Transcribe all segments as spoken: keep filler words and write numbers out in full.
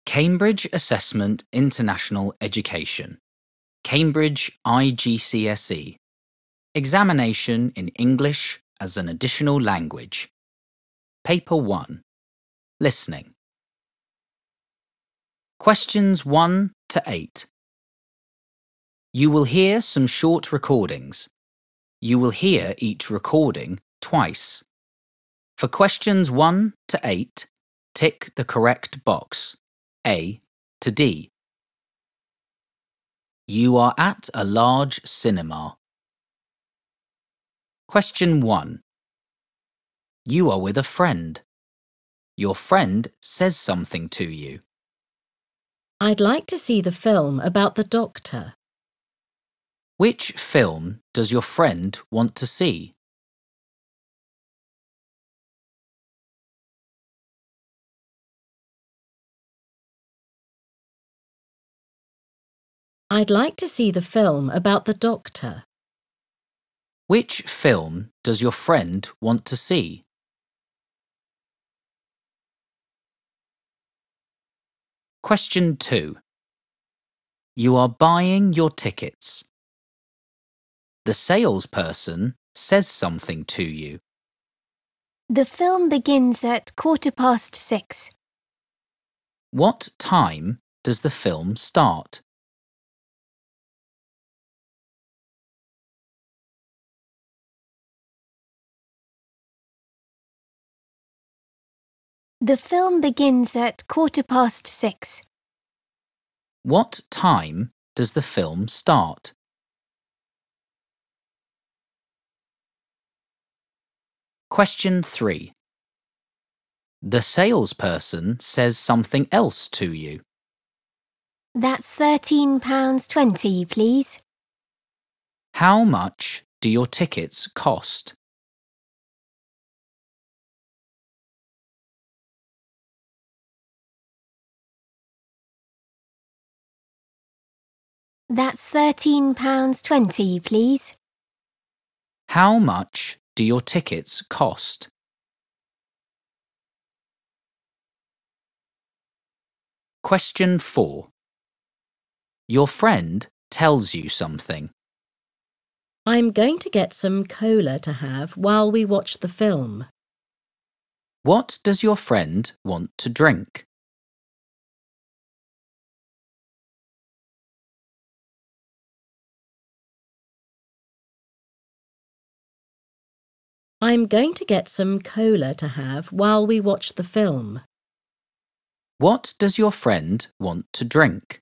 Cambridge Assessment International Education. Cambridge I G C S E. Examination in English as an Additional Language. Paper one. Listening. Questions one to eight. You will hear some short recordings. You will hear each recording twice. For questions one to eight, tick the correct box, A to D. You are at a large cinema. Question one. You are with a friend. Your friend says something to you. I'd like to see the film about the doctor. Which film does your friend want to see? I'd like to see the film about the doctor. Which film does your friend want to see? Question two. You are buying your tickets. The salesperson says something to you. The film begins at quarter past six. What time does the film start? The film begins at quarter past six. What time does the film start? Question three. The salesperson says something else to you. That's thirteen pounds twenty, please. How much do your tickets cost? That's thirteen pounds twenty, please. How much do your tickets cost? Question four. Your friend tells you something. I'm going to get some cola to have while we watch the film. What does your friend want to drink? I'm going to get some cola to have while we watch the film. What does your friend want to drink?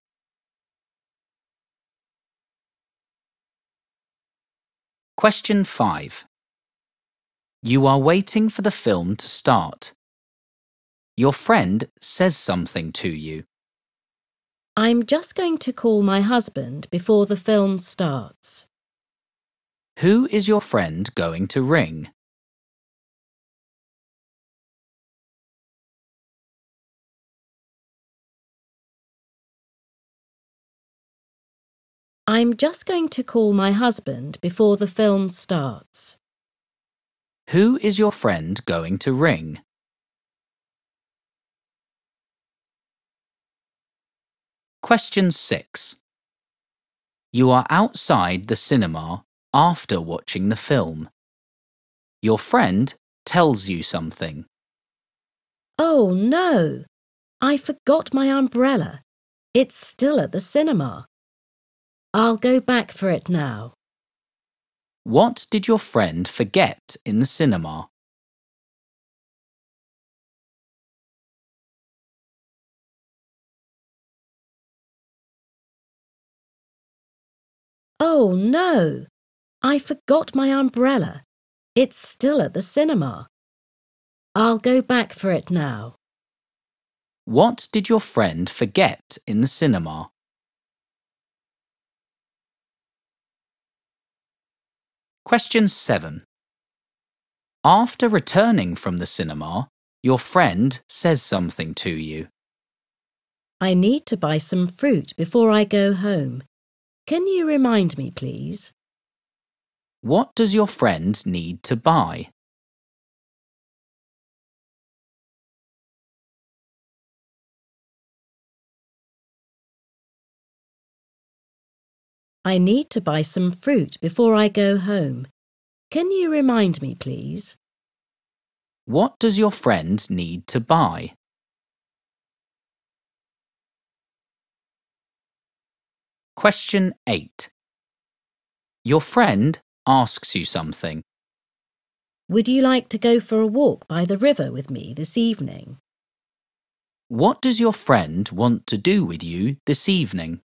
Question five. You are waiting for the film to start. Your friend says something to you. I'm just going to call my husband before the film starts. Who is your friend going to ring? I'm just going to call my husband before the film starts. Who is your friend going to ring? Question six. You are outside the cinema after watching the film. Your friend tells you something. Oh no! I forgot my umbrella. It's still at the cinema. I'll go back for it now. What did your friend forget in the cinema? Oh no! I forgot my umbrella. It's still at the cinema. I'll go back for it now. What did your friend forget in the cinema? Question seven. After returning from the cinema, your friend says something to you. I need to buy some fruit before I go home. Can you remind me, please? What does your friend need to buy? I need to buy some fruit before I go home. Can you remind me, please? What does your friend need to buy? Question eight. Your friend asks you something. Would you like to go for a walk by the river with me this evening? What does your friend want to do with you this evening?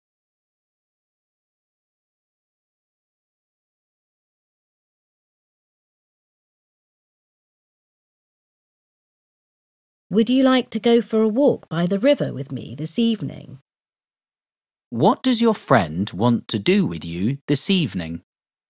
Would you like to go for a walk by the river with me this evening? What does your friend want to do with you this evening?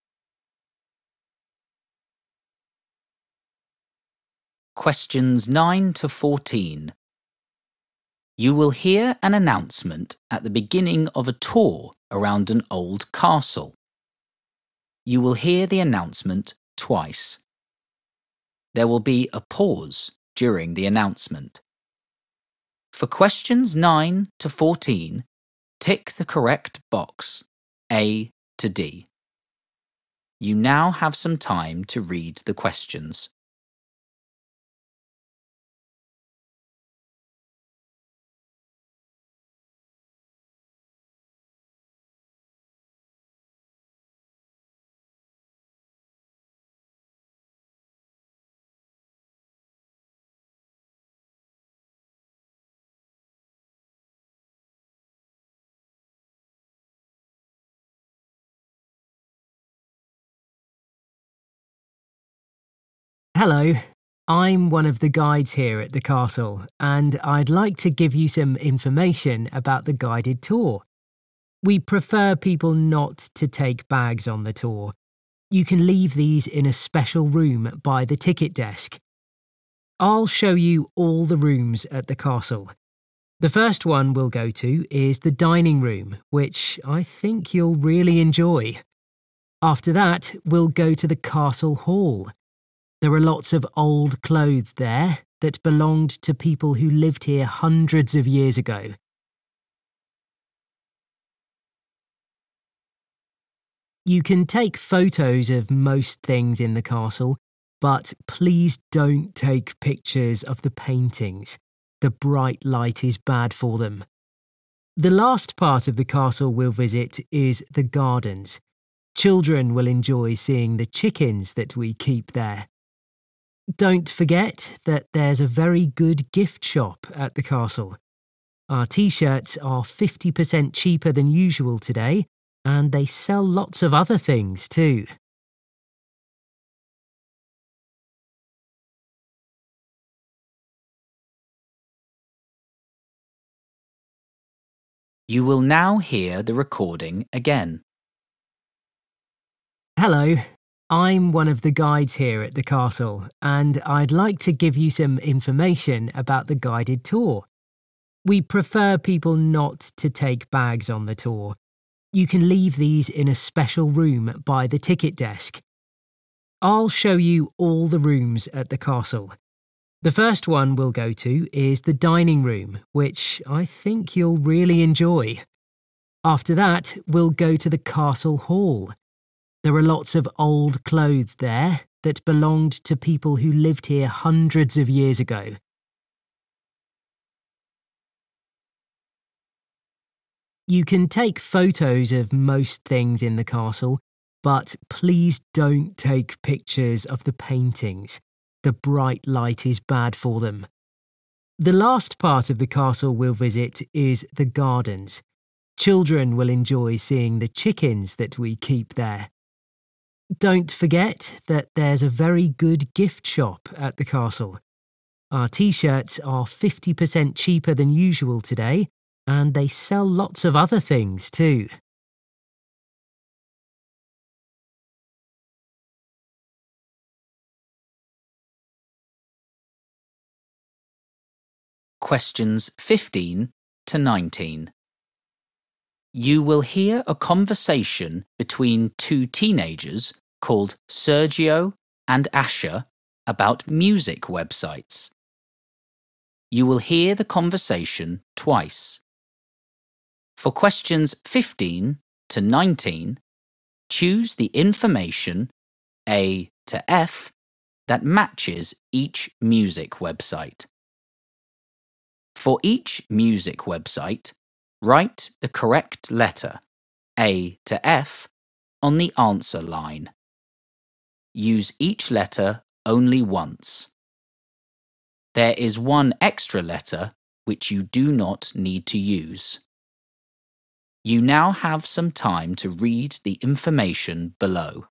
Questions nine to fourteen. You will hear an announcement at the beginning of a tour around an old castle. You will hear the announcement twice. There will be a pause during the announcement. For questions nine to fourteen, tick the correct box, A to D. You now have some time to read the questions. Hello, I'm one of the guides here at the castle, and I'd like to give you some information about the guided tour. We prefer people not to take bags on the tour. You can leave these in a special room by the ticket desk. I'll show you all the rooms at the castle. The first one we'll go to is the dining room, which I think you'll really enjoy. After that, we'll go to the castle hall. There are lots of old clothes there that belonged to people who lived here hundreds of years ago. You can take photos of most things in the castle, but please don't take pictures of the paintings. The bright light is bad for them. The last part of the castle we'll visit is the gardens. Children will enjoy seeing the chickens that we keep there. Don't forget that there's a very good gift shop at the castle. Our t-shirts are fifty percent cheaper than usual today, and they sell lots of other things too. You will now hear the recording again. Hello, I'm one of the guides here at the castle, and I'd like to give you some information about the guided tour. We prefer people not to take bags on the tour. You can leave these in a special room by the ticket desk. I'll show you all the rooms at the castle. The first one we'll go to is the dining room, which I think you'll really enjoy. After that, we'll go to the castle hall. There are lots of old clothes there that belonged to people who lived here hundreds of years ago. You can take photos of most things in the castle, but please don't take pictures of the paintings. The bright light is bad for them. The last part of the castle we'll visit is the gardens. Children will enjoy seeing the chickens that we keep there. Don't forget that there's a very good gift shop at the castle. Our t-shirts are fifty percent cheaper than usual today, and they sell lots of other things too. Questions fifteen to nineteen. You will hear a conversation between two teenagers called Sergio and Asher about music websites. You will hear the conversation twice. For questions fifteen to nineteen, choose the information A to F that matches each music website. For each music website, write the correct letter A to F on the answer line. Use each letter only once. There is one extra letter which you do not need to use. You now have some time to read the information below.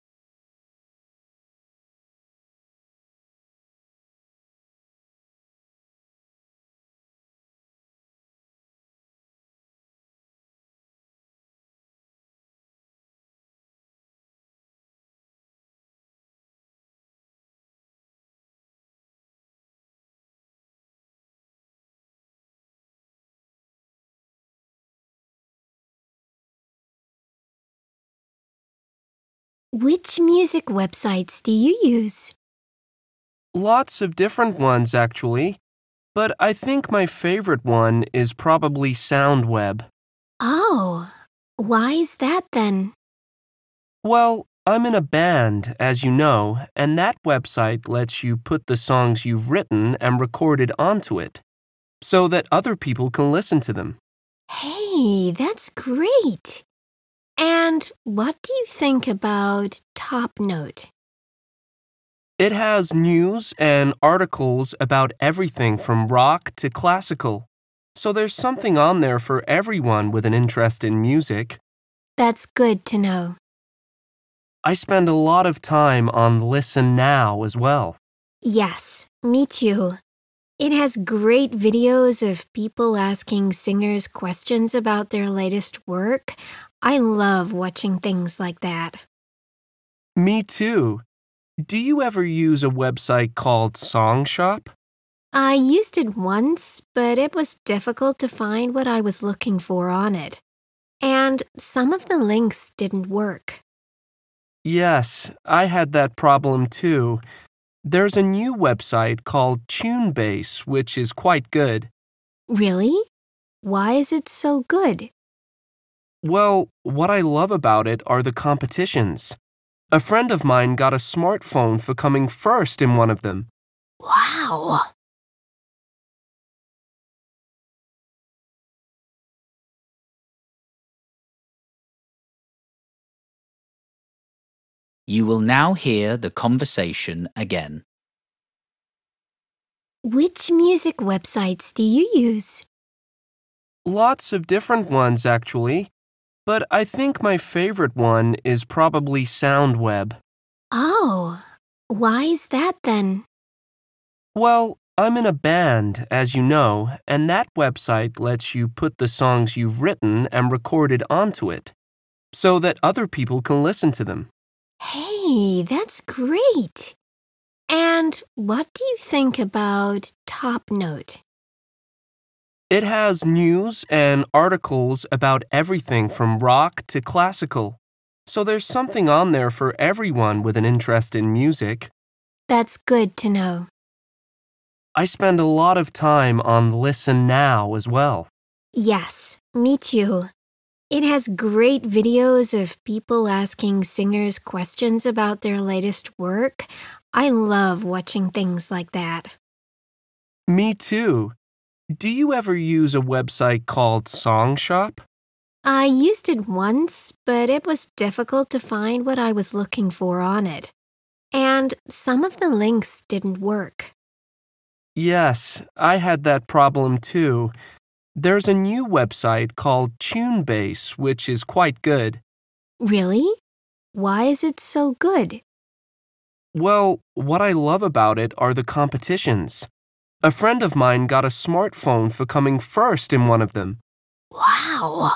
Which music websites do you use? Lots of different ones, actually. But I think my favorite one is probably SoundWeb. Oh, why is that then? Well, I'm in a band, as you know, and that website lets you put the songs you've written and recorded onto it, so that other people can listen to them. Hey, that's great. And what do you think about Top Note? It has news and articles about everything from rock to classical, so there's something on there for everyone with an interest in music. That's good to know. I spend a lot of time on Listen Now as well. Yes, me too. It has great videos of people asking singers questions about their latest work. I love watching things like that. Me too. Do you ever use a website called Songshop? I used it once, but it was difficult to find what I was looking for on it. And some of the links didn't work. Yes, I had that problem too. There's a new website called Tunebase, which is quite good. Really? Why is it so good? Well, what I love about it are the competitions. A friend of mine got a smartphone for coming first in one of them. Wow! You will now hear the conversation again. Which music websites do you use? Lots of different ones, actually. But I think my favorite one is probably SoundWeb. Oh, why is that then? Well, I'm in a band, as you know, and that website lets you put the songs you've written and recorded onto it, so that other people can listen to them. Hey, that's great. And what do you think about Top Note? It has news and articles about everything from rock to classical, so there's something on there for everyone with an interest in music. That's good to know. I spend a lot of time on Listen Now as well. Yes, me too. It has great videos of people asking singers questions about their latest work. I love watching things like that. Me too. Do you ever use a website called Songshop? I used it once, but it was difficult to find what I was looking for on it. And some of the links didn't work. Yes, I had that problem too. There's a new website called Tunebase, which is quite good. Really? Why is it so good? Well, what I love about it are the competitions. A friend of mine got a smartphone for coming first in one of them. Wow!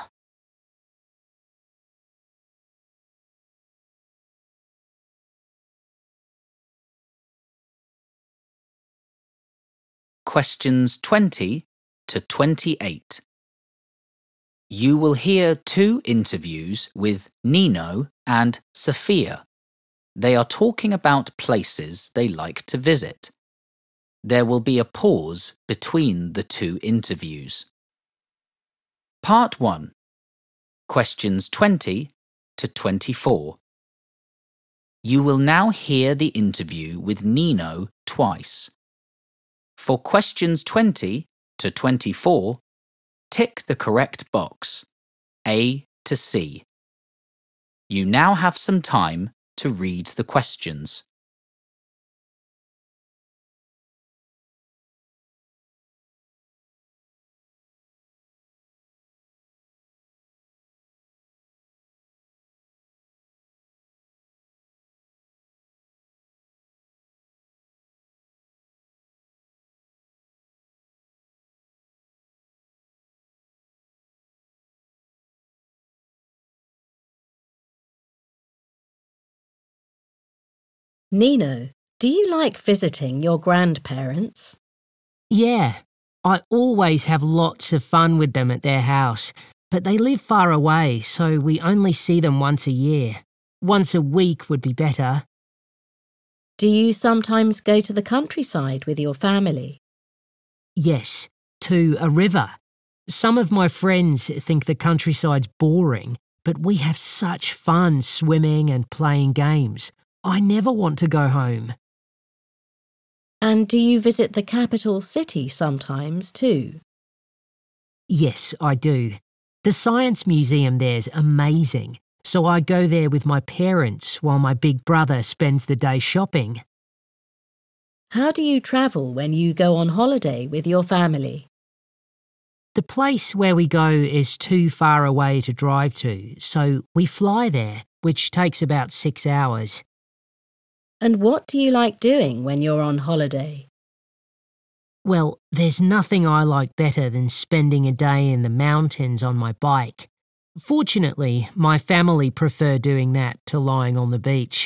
Questions twenty to twenty-eight. You will hear two interviews with Nino and Sophia. They are talking about places they like to visit. There will be a pause between the two interviews. Part one. questions twenty to twenty-four. You will now hear the interview with Nino twice. For questions twenty to twenty-four, tick the correct box, A to C. You now have some time to read the questions. Nino, do you like visiting your grandparents? Yeah, I always have lots of fun with them at their house, but they live far away, so we only see them once a year. Once a week would be better. Do you sometimes go to the countryside with your family? Yes, to a river. Some of my friends think the countryside's boring, but we have such fun swimming and playing games. I never want to go home. And do you visit the capital city sometimes too? Yes, I do. The Science Museum there's amazing, so I go there with my parents while my big brother spends the day shopping. How do you travel when you go on holiday with your family? The place where we go is too far away to drive to, so we fly there, which takes about six hours. And what do you like doing when you're on holiday? Well, there's nothing I like better than spending a day in the mountains on my bike. Fortunately, my family prefer doing that to lying on the beach.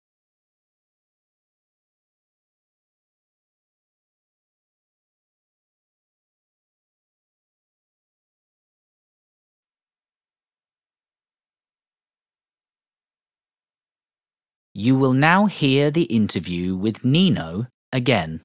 You will now hear the interview with Nino again.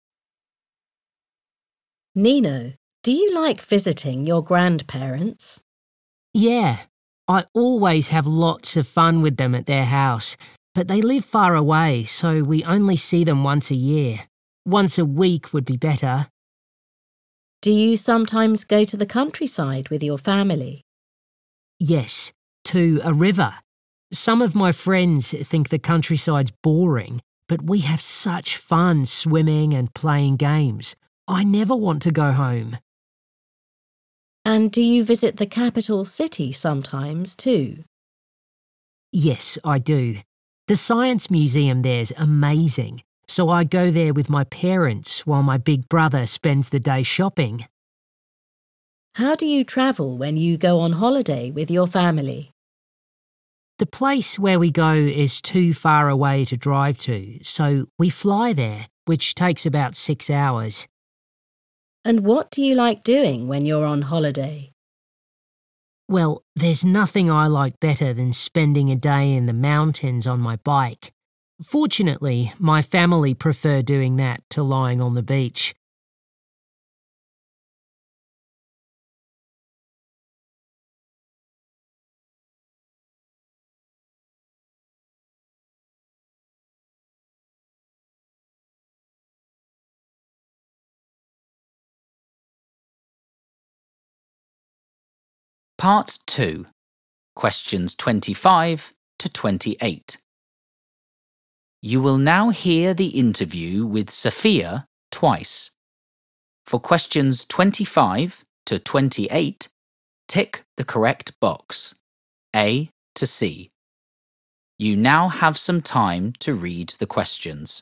Nino, do you like visiting your grandparents? Yeah, I always have lots of fun with them at their house, but they live far away, so we only see them once a year. Once a week would be better. Do you sometimes go to the countryside with your family? Yes, to a river. Some of my friends think the countryside's boring, but we have such fun swimming and playing games. I never want to go home. And do you visit the capital city sometimes too? Yes, I do. The Science Museum there's amazing, so I go there with my parents while my big brother spends the day shopping. How do you travel when you go on holiday with your family? The place where we go is too far away to drive to, so we fly there, which takes about six hours. And what do you like doing when you're on holiday? Well, there's nothing I like better than spending a day in the mountains on my bike. Fortunately, my family prefer doing that to lying on the beach. Part two, questions twenty-five to twenty-eight. You will now hear the interview with Sophia twice. For questions twenty-five to twenty-eight, tick the correct box, A to C. You now have some time to read the questions.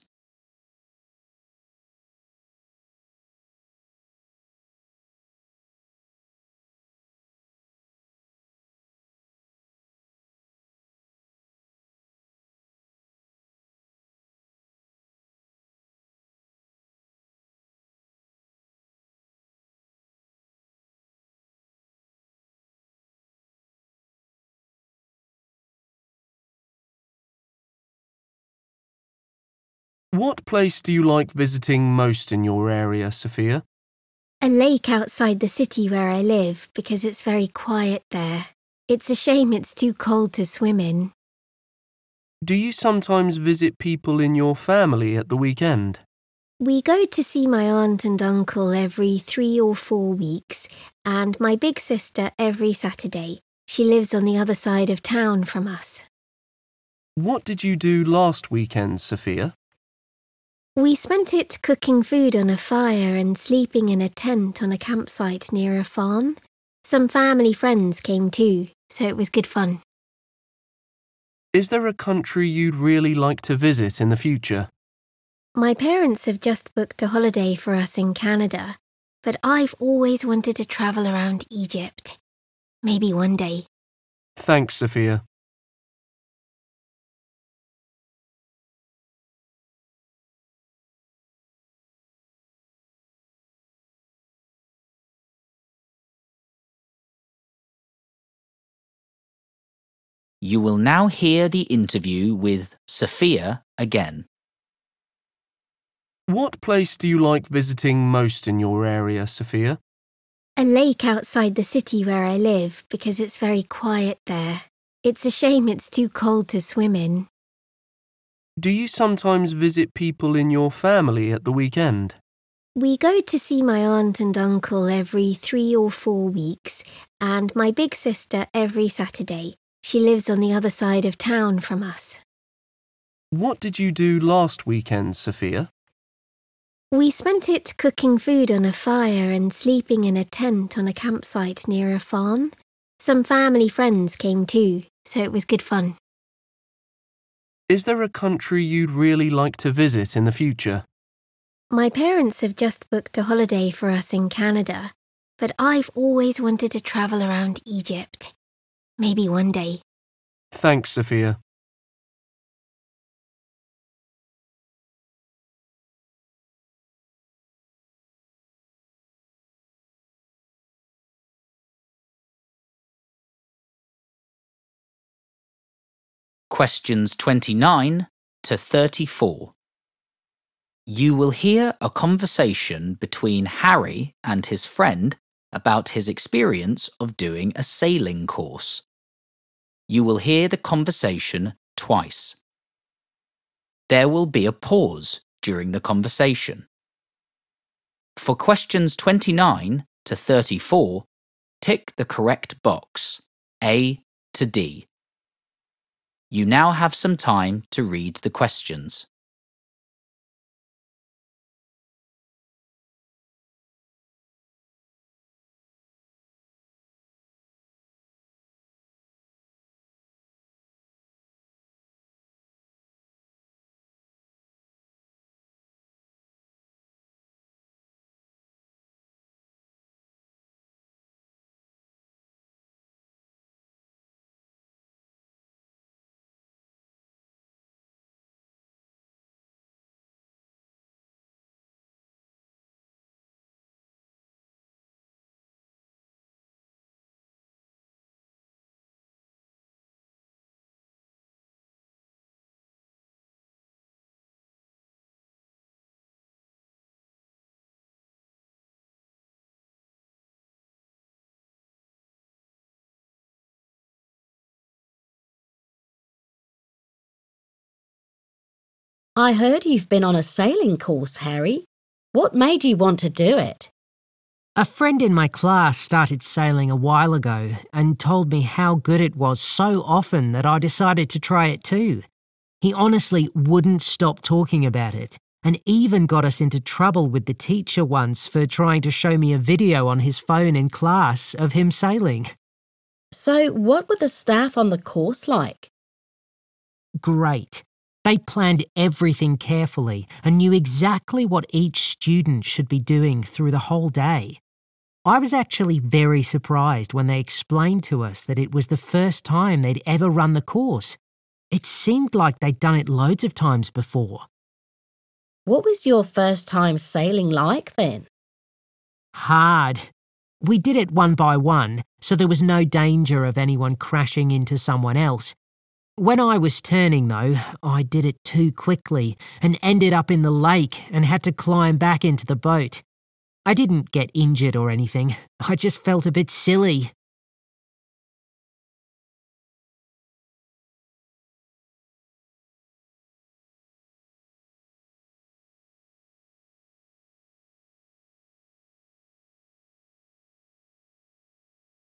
What place do you like visiting most in your area, Sophia? A lake outside the city where I live because it's very quiet there. It's a shame it's too cold to swim in. Do you sometimes visit people in your family at the weekend? We go to see my aunt and uncle every three or four weeks, and my big sister every Saturday. She lives on the other side of town from us. What did you do last weekend, Sophia? We spent it cooking food on a fire and sleeping in a tent on a campsite near a farm. Some family friends came too, so it was good fun. Is there a country you'd really like to visit in the future? My parents have just booked a holiday for us in Canada, but I've always wanted to travel around Egypt. Maybe one day. Thanks, Sophia. You will now hear the interview with Sophia again. What place do you like visiting most in your area, Sophia? A lake outside the city where I live because it's very quiet there. It's a shame it's too cold to swim in. Do you sometimes visit people in your family at the weekend? We go to see my aunt and uncle every three or four weeks, and my big sister every Saturday. She lives on the other side of town from us. What did you do last weekend, Sophia? We spent it cooking food on a fire and sleeping in a tent on a campsite near a farm. Some family friends came too, so it was good fun. Is there a country you'd really like to visit in the future? My parents have just booked a holiday for us in Canada, but I've always wanted to travel around Egypt. Maybe one day. Thanks, Sophia. Questions twenty-nine to thirty-four. You will hear a conversation between Harry and his friend about his experience of doing a sailing course. You will hear the conversation twice. There will be a pause during the conversation. For questions twenty-nine to thirty-four, tick the correct box, A to D. You now have some time to read the questions. I heard you've been on a sailing course, Harry. What made you want to do it? A friend in my class started sailing a while ago and told me how good it was so often that I decided to try it too. He honestly wouldn't stop talking about it and even got us into trouble with the teacher once for trying to show me a video on his phone in class of him sailing. So what were the staff on the course like? Great. They planned everything carefully and knew exactly what each student should be doing through the whole day. I was actually very surprised when they explained to us that it was the first time they'd ever run the course. It seemed like they'd done it loads of times before. What was your first time sailing like then? Hard. We did it one by one, so there was no danger of anyone crashing into someone else. When I was turning, though, I did it too quickly and ended up in the lake and had to climb back into the boat. I didn't get injured or anything. I just felt a bit silly.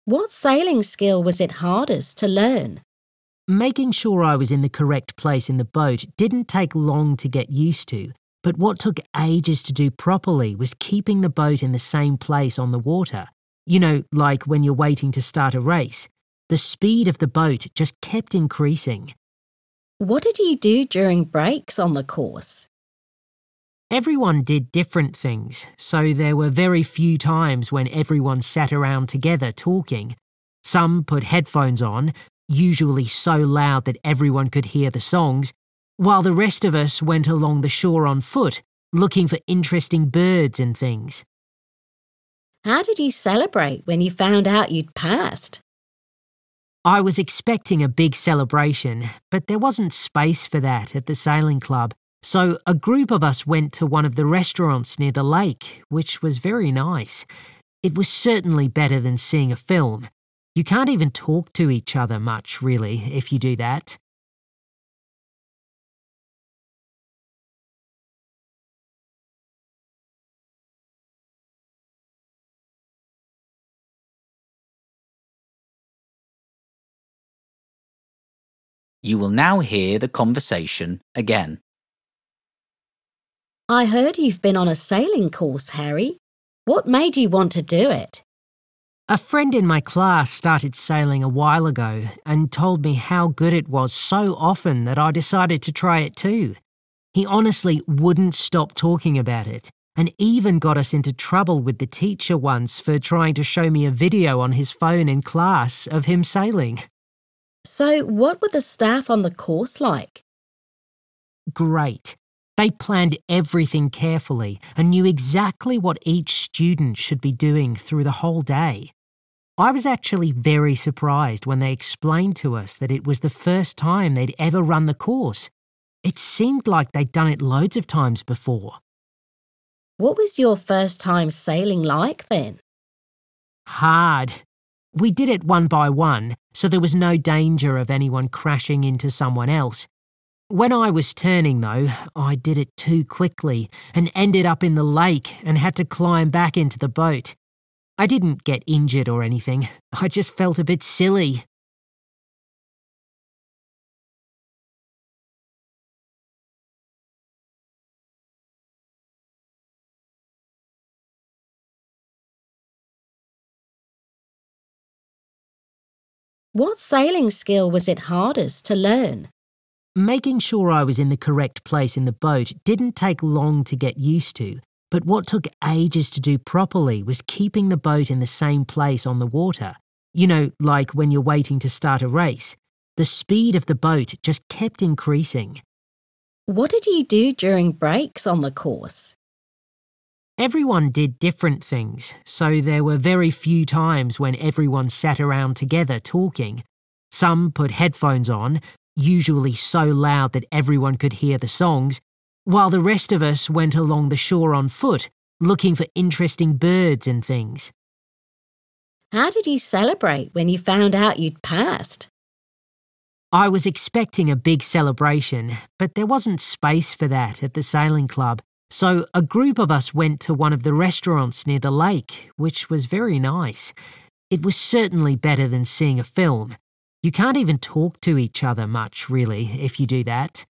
What sailing skill was it hardest to learn? Making sure I was in the correct place in the boat didn't take long to get used to, but what took ages to do properly was keeping the boat in the same place on the water. You know, like when you're waiting to start a race. The speed of the boat just kept increasing. What did you do during breaks on the course? Everyone did different things, so there were very few times when everyone sat around together talking. Some put headphones on, usually so loud that everyone could hear the songs, while the rest of us went along the shore on foot, looking for interesting birds and things. How did you celebrate when you found out you'd passed? I was expecting a big celebration, but there wasn't space for that at the sailing club, so a group of us went to one of the restaurants near the lake, which was very nice. It was certainly better than seeing a film. You can't even talk to each other much, really, if you do that. You will now hear the conversation again. I heard you've been on a sailing course, Harry. What made you want to do it? A friend in my class started sailing a while ago and told me how good it was so often that I decided to try it too. He honestly wouldn't stop talking about it and even got us into trouble with the teacher once for trying to show me a video on his phone in class of him sailing. So, what were the staff on the course like? Great. They planned everything carefully and knew exactly what each student should be doing through the whole day. I was actually very surprised when they explained to us that it was the first time they'd ever run the course. It seemed like they'd done it loads of times before. What was your first time sailing like then? Hard. We did it one by one, so there was no danger of anyone crashing into someone else. When I was turning, though, I did it too quickly and ended up in the lake and had to climb back into the boat. I didn't get injured or anything. I just felt a bit silly. What sailing skill was it hardest to learn? Making sure I was in the correct place in the boat didn't take long to get used to, but what took ages to do properly was keeping the boat in the same place on the water. You know, like when you're waiting to start a race. The speed of the boat just kept increasing. What did you do during breaks on the course? Everyone did different things, so there were very few times when everyone sat around together talking. Some put headphones on, usually so loud that everyone could hear the songs, while the rest of us went along the shore on foot, looking for interesting birds and things. How did you celebrate when you found out you'd passed? I was expecting a big celebration, but there wasn't space for that at the sailing club, so a group of us went to one of the restaurants near the lake, which was very nice. It was certainly better than seeing a film. You can't even talk to each other much, really, if you do that.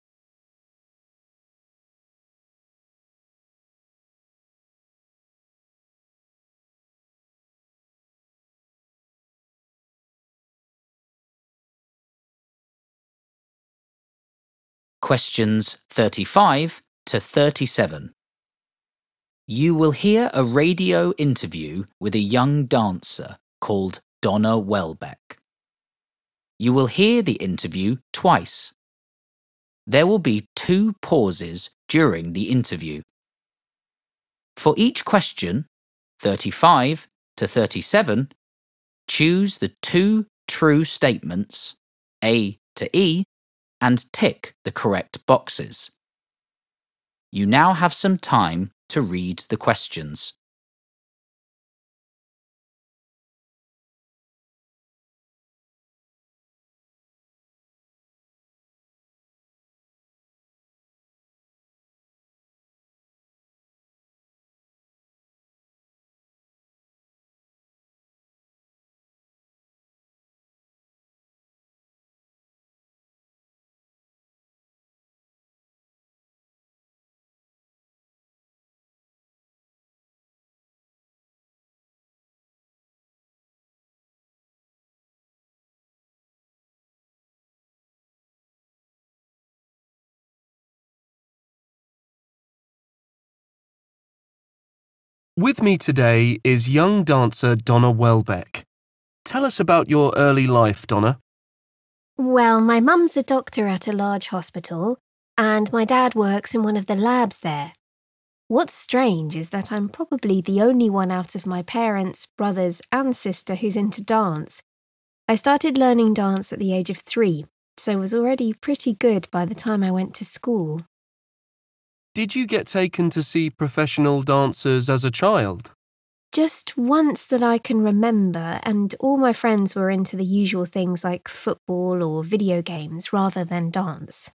Questions thirty-five to thirty-seven. You will hear a radio interview with a young dancer called Donna Welbeck. You will hear the interview twice. There will be two pauses during the interview. For each question, thirty-five to thirty-seven, choose the two true statements, A to E, and tick the correct boxes. You now have some time to read the questions. With me today is young dancer Donna Welbeck. Tell us about your early life, Donna. Well, my mum's a doctor at a large hospital, and my dad works in one of the labs there. What's strange is that I'm probably the only one out of my parents, brothers, and sister who's into dance. I started learning dance at the age of three, so was already pretty good by the time I went to school. Did you get taken to see professional dancers as a child? Just once that I can remember, and all my friends were into the usual things like football or video games rather than dance.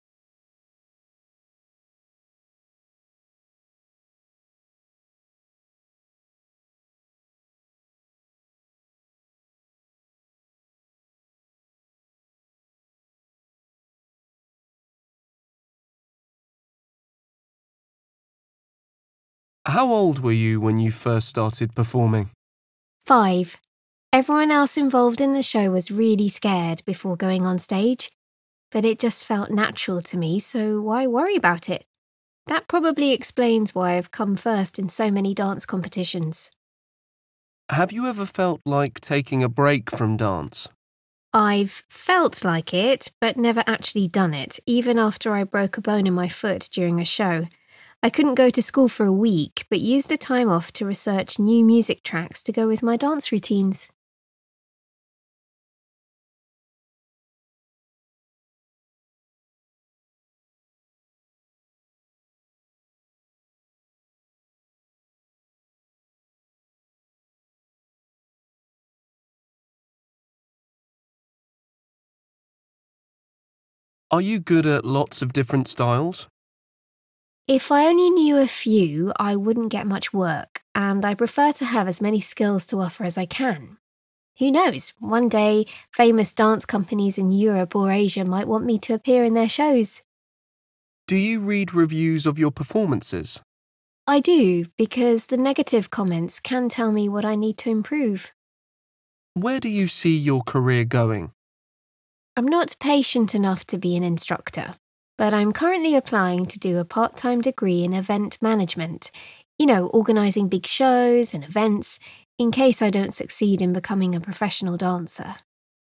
How old were you when you first started performing? Five. Everyone else involved in the show was really scared before going on stage, but it just felt natural to me, so why worry about it? That probably explains why I've come first in so many dance competitions. Have you ever felt like taking a break from dance? I've felt like it, but never actually done it, even after I broke a bone in my foot during a show. I couldn't go to school for a week, but used the time off to research new music tracks to go with my dance routines. Are you good at lots of different styles? If I only knew a few, I wouldn't get much work, and I prefer to have as many skills to offer as I can. Who knows, one day famous dance companies in Europe or Asia might want me to appear in their shows. Do you read reviews of your performances? I do, because the negative comments can tell me what I need to improve. Where do you see your career going? I'm not patient enough to be an instructor, but I'm currently applying to do a part-time degree in event management, you know, organising big shows and events, in case I don't succeed in becoming a professional dancer.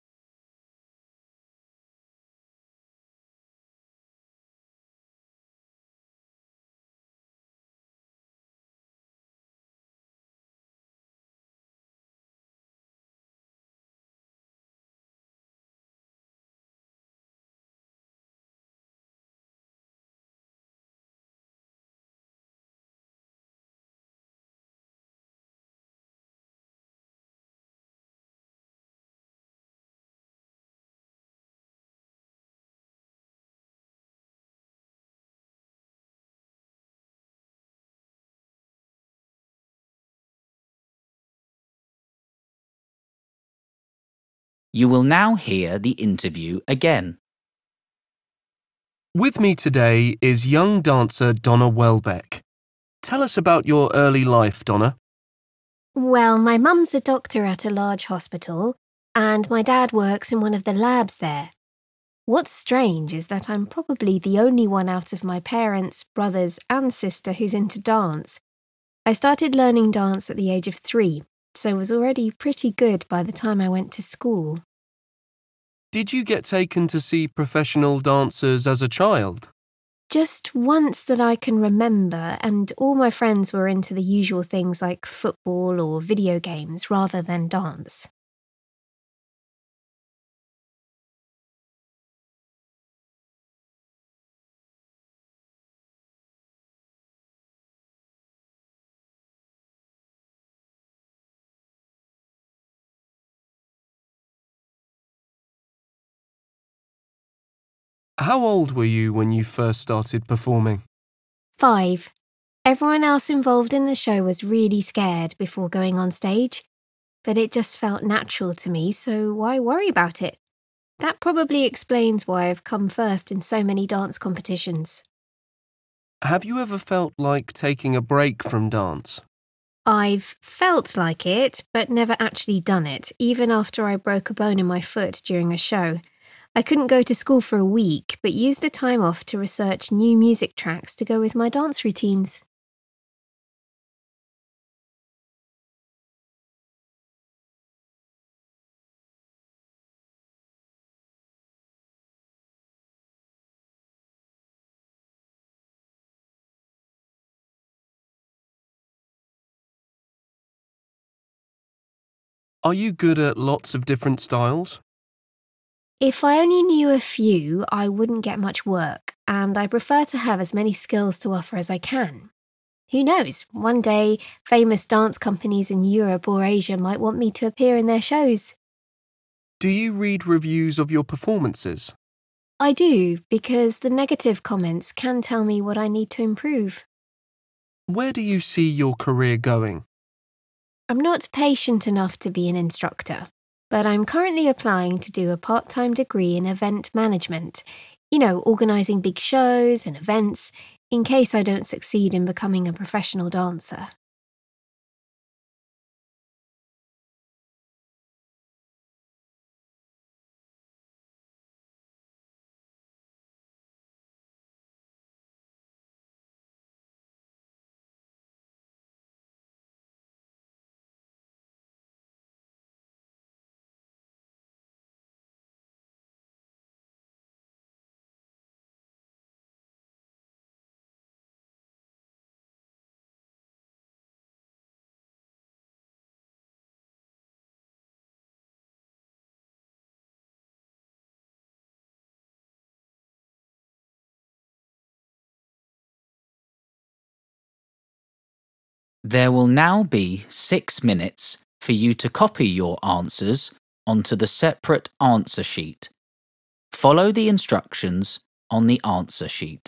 You will now hear the interview again. With me today is young dancer Donna Welbeck. Tell us about your early life, Donna. Well, my mum's a doctor at a large hospital, and my dad works in one of the labs there. What's strange is that I'm probably the only one out of my parents, brothers, and sister who's into dance. I started learning dance at the age of three, so was already pretty good by the time I went to school. Did you get taken to see professional dancers as a child? Just once that I can remember, and all my friends were into the usual things like football or video games rather than dance. How old were you when you first started performing? Five. Everyone else involved in the show was really scared before going on stage, but it just felt natural to me, so why worry about it? That probably explains why I've come first in so many dance competitions. Have you ever felt like taking a break from dance? I've felt like it, but never actually done it, even after I broke a bone in my foot during a show. I couldn't go to school for a week, but used the time off to research new music tracks to go with my dance routines. Are you good at lots of different styles? If I only knew a few, I wouldn't get much work, and I prefer to have as many skills to offer as I can. Who knows, one day famous dance companies in Europe or Asia might want me to appear in their shows. Do you read reviews of your performances? I do, because the negative comments can tell me what I need to improve. Where do you see your career going? I'm not patient enough to be an instructor, but I'm currently applying to do a part-time degree in event management. You know, organising big shows and events, in case I don't succeed in becoming a professional dancer. There will now be six minutes for you to copy your answers onto the separate answer sheet. Follow the instructions on the answer sheet.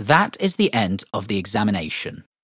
That is the end of the examination.